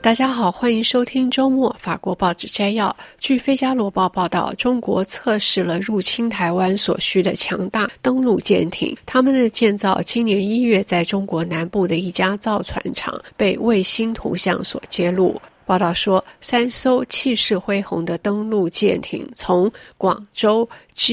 大家好，欢迎收听周末法国报纸摘要。据《费加罗报》报道，中国测试了入侵台湾所需的强大登陆舰艇，他们的建造今年1月在中国南部的一家造船厂被卫星图像所揭露。报道说，3艘气势恢宏的登陆舰艇从广州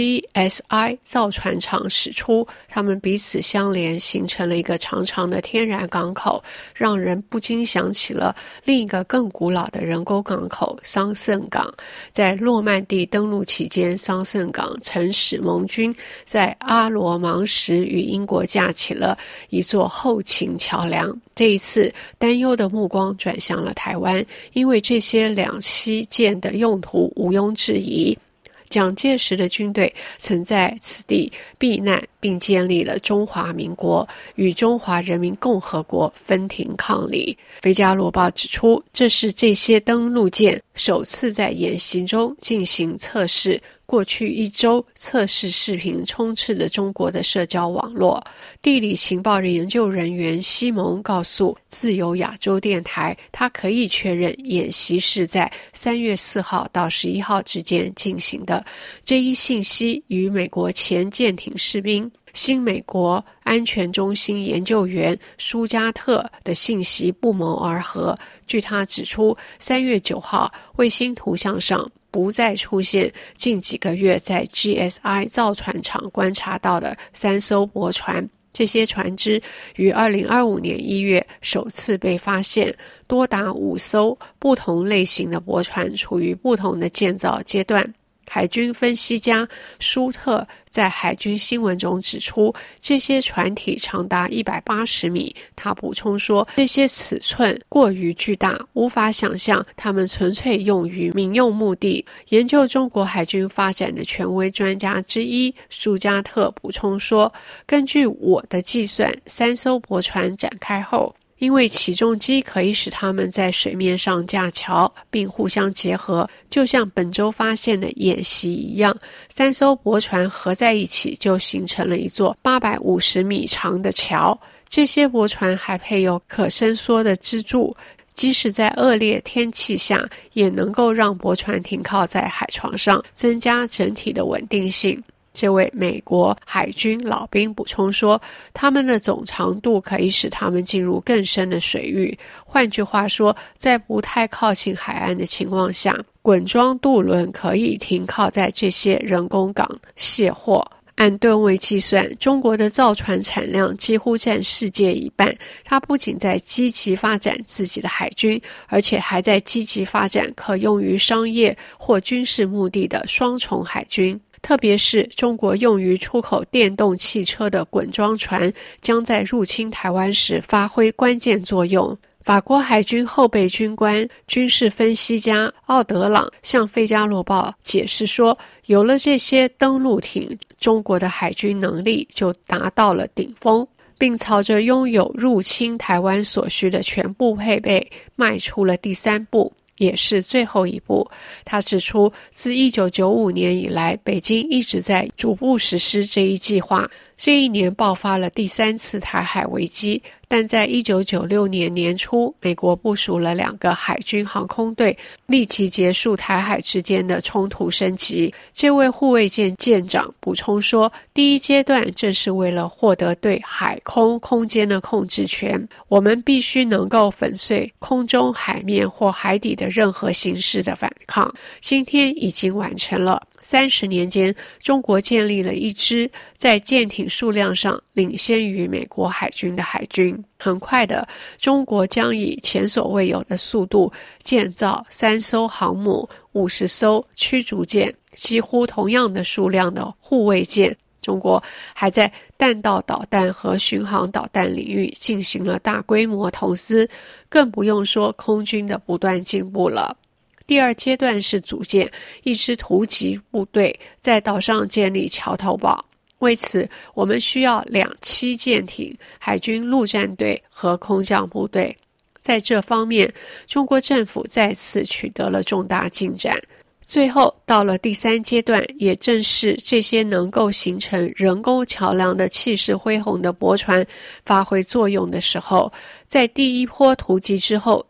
GSI 造船厂驶出，它们彼此相连，形成了一个长长的天然港口，让人不禁想起了另一个更古老的人工港口桑葚港。在诺曼底登陆期间，桑葚港曾使盟军在阿罗芒时与英国架起了一座后勤桥梁。这一次，担忧的目光转向了台湾，因为这些两栖舰的用途毋庸置疑。蒋介石的军队曾在此地避难，并建立了中华民国，与中华人民共和国分庭抗礼。费加罗报指出，这是这些登陆舰首次在演习中进行测试。过去1周，测试视频充斥了中国的社交网络。地理情报的研究人员西蒙告诉自由亚洲电台，他可以确认演习是在3月4号到11号之间进行的。这一信息与美国前舰艇士兵、新美国安全中心研究员舒加特的信息不谋而合。据他指出，3月9号卫星图像上不再出现近几个月在 GSI 造船厂观察到的3艘驳船。这些船只于2025年1月首次被发现，多达5艘不同类型的驳船处于不同的建造阶段。海军分析家舒特在海军新闻中指出，这些船体长达180米。他补充说，这些尺寸过于巨大，无法想象它们纯粹用于民用目的。研究中国海军发展的权威专家之一舒加特补充说，根据我的计算，3艘驳船展开后，因为起重机可以使它们在水面上架桥并互相结合，就像本周发现的演习一样，3艘驳船合在一起就形成了一座850米长的桥。这些驳船还配有可伸缩的支柱，即使在恶劣天气下也能够让驳船停靠在海床上，增加整体的稳定性。这位美国海军老兵补充说，他们的总长度可以使他们进入更深的水域。换句话说，在不太靠近海岸的情况下，滚装渡轮可以停靠在这些人工港卸货。按吨位计算，中国的造船产量几乎占世界一半。它不仅在积极发展自己的海军，而且还在积极发展可用于商业或军事目的的双重海军。特别是中国用于出口电动汽车的滚装船将在入侵台湾时发挥关键作用。法国海军后备军官、军事分析家奥德朗向《费加罗报》解释说，有了这些登陆艇，中国的海军能力就达到了顶峰，并朝着拥有入侵台湾所需的全部配备迈出了第3步，也是最后一步。他指出，自1995年以来，北京一直在逐步实施这一计划。这一年爆发了第3次台海危机，但在1996年年初，美国部署了2个海军航空队，立即结束台海之间的冲突升级。这位护卫舰舰长补充说，第一阶段正是为了获得对海空空间的控制权，我们必须能够粉碎空中、海面或海底的任何形式的反抗。今天已经完成了。30年间，中国建立了一支在舰艇数量上领先于美国海军的海军。很快的，中国将以前所未有的速度建造3艘航母、50艘驱逐舰，几乎同样的数量的护卫舰。中国还在弹道导弹和巡航导弹领域进行了大规模投资，更不用说空军的不断进步了。第2阶段是组建一支突击部队，在岛上建立桥头堡。为此，我们需要2栖舰艇、海军陆战队和空降部队。在这方面，中国政府再次取得了重大进展。最后到了第3阶段，也正是这些能够形成人工桥梁的气势恢宏的驳船发挥作用的时候。在第1波突击之后，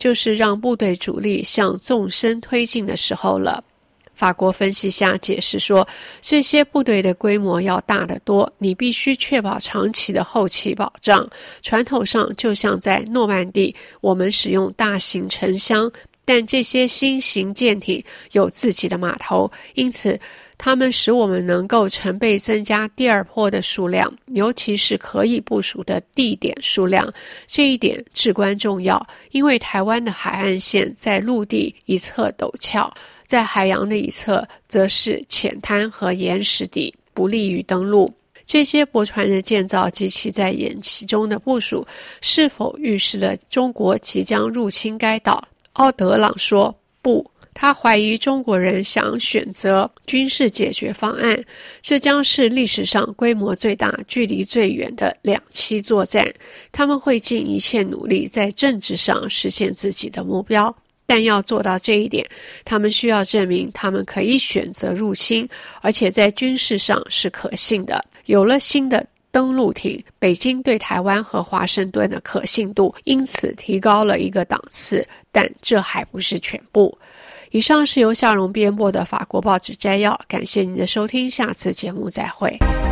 就是让部队主力向纵深推进的时候了。法国分析家解释说，这些部队的规模要大得多，你必须确保长期的后勤保障。传统上就像在诺曼底，我们使用大型沉箱，但这些新型舰艇有自己的码头，因此它们使我们能够成倍增加第二波的数量，尤其是可以部署的地点数量。这一点至关重要，因为台湾的海岸线在陆地一侧陡峭，在海洋的一侧则是浅滩和岩石底，不利于登陆。这些驳船的建造及其在演习中的部署，是否预示了中国即将入侵该岛？奥德朗说不，他怀疑中国人想选择军事解决方案，这将是历史上规模最大、距离最远的两栖作战。他们会尽一切努力在政治上实现自己的目标，但要做到这一点，他们需要证明他们可以选择入侵，而且在军事上是可信的。有了新的登陆艇，北京对台湾和华盛顿的可信度因此提高了一个档次，但这还不是全部。以上是由夏蓉编播的法国报纸摘要，感谢您的收听，下次节目再会。